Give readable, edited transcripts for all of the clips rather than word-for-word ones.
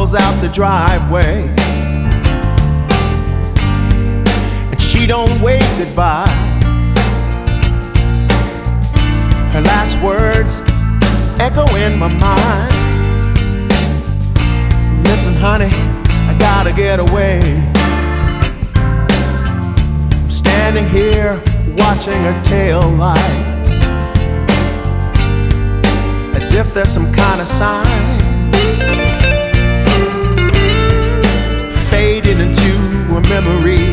pulls out the driveway, and she don't wave goodbye. Her last words echo in my mind. Listen, honey, I gotta get away. I'm standing here watching her tail lights, as if there's some kind of sign, fading into a memory.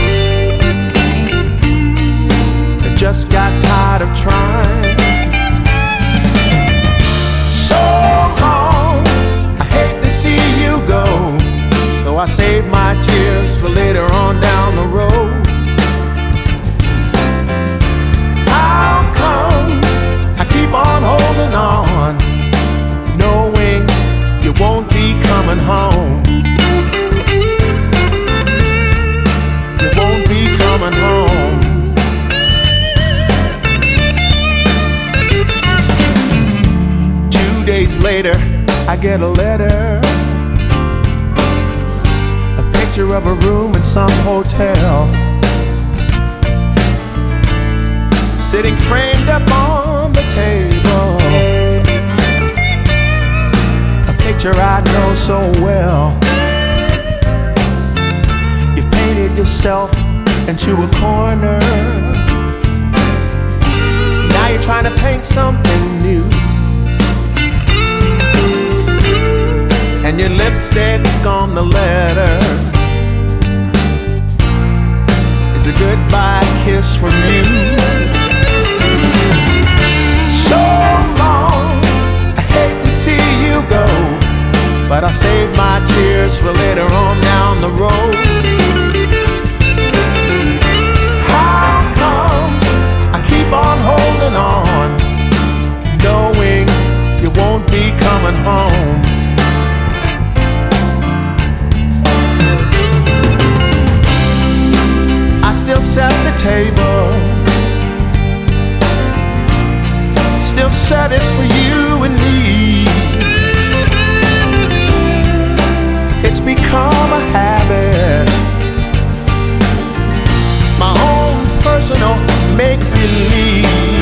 I just got tired of trying. So long, I hate to see you go, so I save my tears for later on down the road. How come I keep on holding on, knowing you won't be coming home? You won't be coming home. 2 days later, I get a letter, a picture of a room in some hotel, sitting framed up on the table, a picture I know so well. You've painted yourself into a corner, now you're trying to paint something new, and your lipstick on the letter is a goodbye kiss from you. So long, I hate to see you go, but I'll save my tears for later on down the road. How come I keep on holding on, knowing you won't be coming home? I still set the table, still set it for you and me. It's become a habit, my own personal make-believe.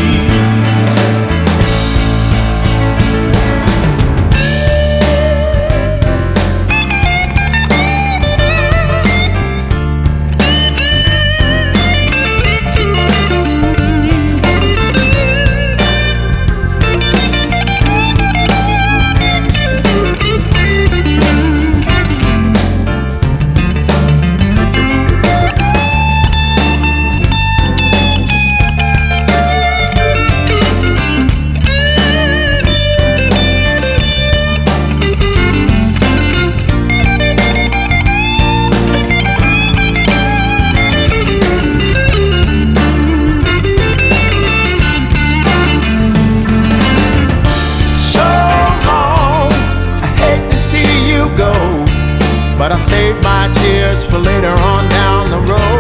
But I save my tears for later on down the road.